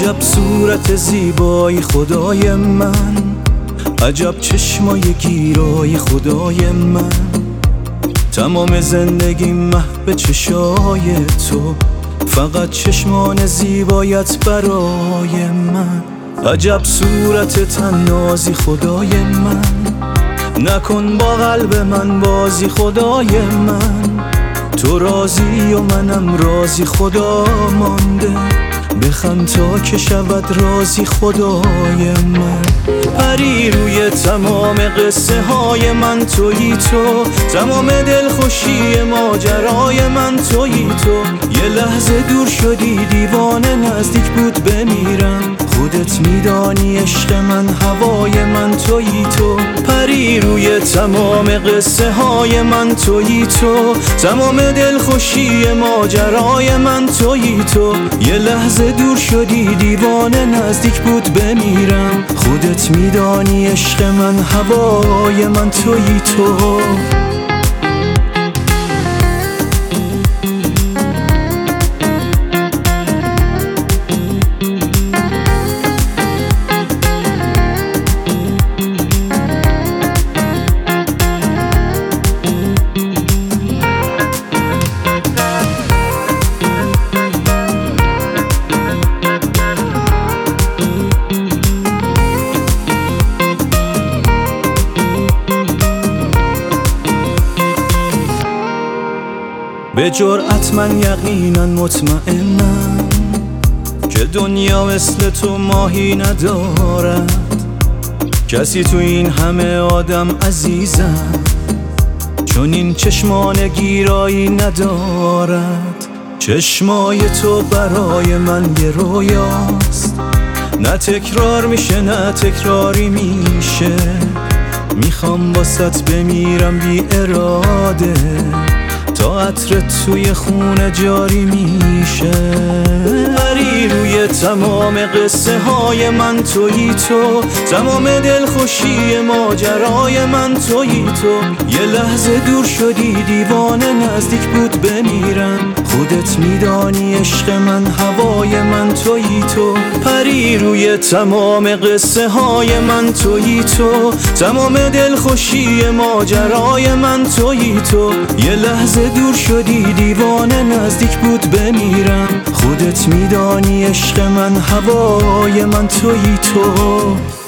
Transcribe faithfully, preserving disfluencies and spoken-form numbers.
عجب صورت زیبای خدای من، عجب چشمای گیرای خدای من. تمام زندگی محو چشای تو، فقط چشمان زیبایت برای من. عجب صورت طنازی خدای من، نکن با قلب من بازی خدای من. تو راضی و منم راضی، خدا مانده بخند تا که شود راضی خدای من. پری روی تمام قصه های من تویی تو، تمام دلخوشی ماجرای من تویی تو. یه لحظه دور شدی دیوانه، نزدیک بود بمیرم. خودت میدانی عشق من هوای من تویی تو. پری روی تمام قصه های من تویی تو، تمام دلخوشی ماجرای من تویی تو. یه لحظه دور شدی دیوانه، نزدیک بود بمیرم. خودت میدانی عشق من هوای من تویی تو. به جرأت من یقینا مطمئنم که دنیا مثل تو ماهی ندارد. کسی تو این همه آدم عزیزم چون این چشمان گیرایی ندارد. چشمای تو برای من یه رویاست، نه تکرار میشه نه تکراری میشه. میخوام واسط بمیرم بی اراده، تا عطرت توی خونه جاری میشه. پری روی تمام قصه های من تویی تو، تمام دلخوشی ماجرای من تویی تو. یه لحظه دور شدی دیوانه، نزدیک بود بمیرم. خودت میدانی عشق من هوای من تویی تو. پری روی تمام قصه های من تویی تو، تمام دلخوشی ماجرای من تویی تو. یه لحظه دور شدی دیوانه، نزدیک بود بمیرم. خودت میدانی عشق من هوای من تویی تو.